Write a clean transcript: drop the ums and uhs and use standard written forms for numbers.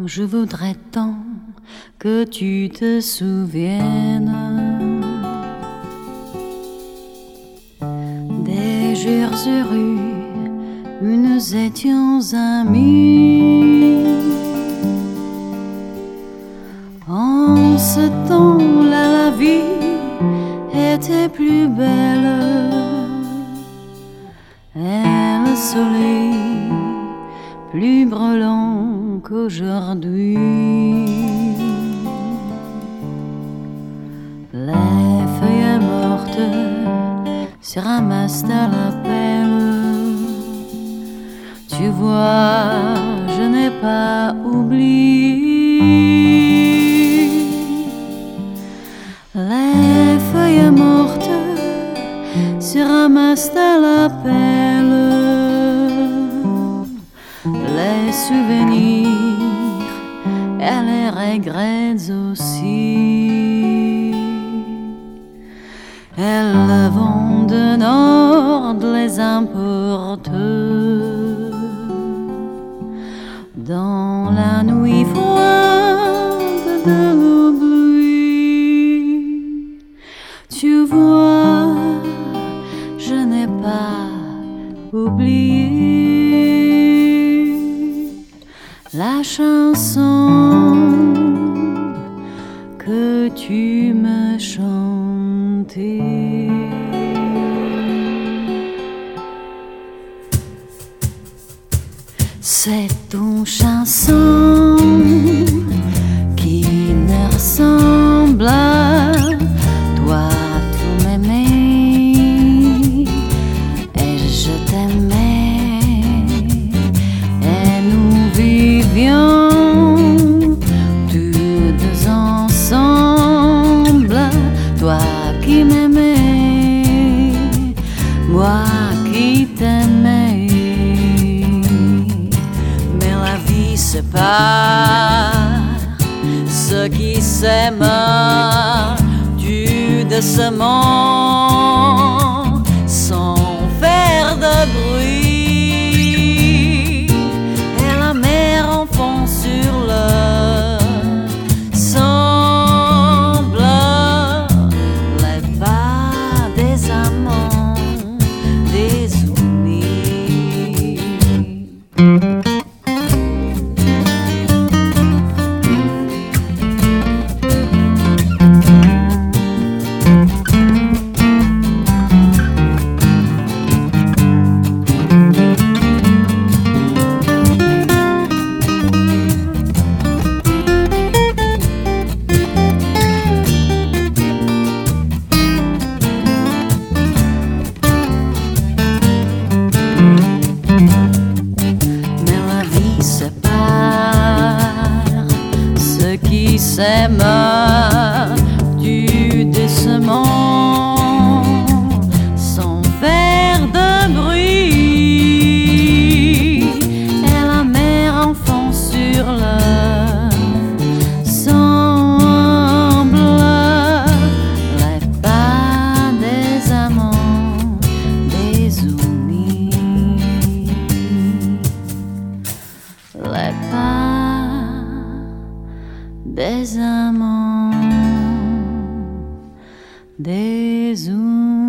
je voudrais tant que tu te souviennes des jours heureux où nous étions amis. En ce temps-là, la vie était plus belle et le soleil plus brûlant qu'aujourd'hui. Les feuilles mortes se ramassent à la pelle. Tu vois, je n'ai pas oublié. Les feuilles mortes se ramassent à la pelle. Les souvenirs et les regrets aussi. Et le vent de nord les emporte dans la nuit froide de l'oubli. Tu vois, je n'ai pas oublié la chanson que tu me chantais. C'est une chanson qui me ressemble à toi. Tu m'aimais et je t'aimais et nous vivions tous deux ensemble. Toi qui m'aimais, moi qui t'aimais. Sépare ceux qui s'aiment du décement sans faire de bruit, et la mer enfant sur le semble les pas des amants désunis. Qui s'aiment du décement sans faire de bruit, et la mer enfant sur le semble les pas des amants désunis, les pas des amants désunis.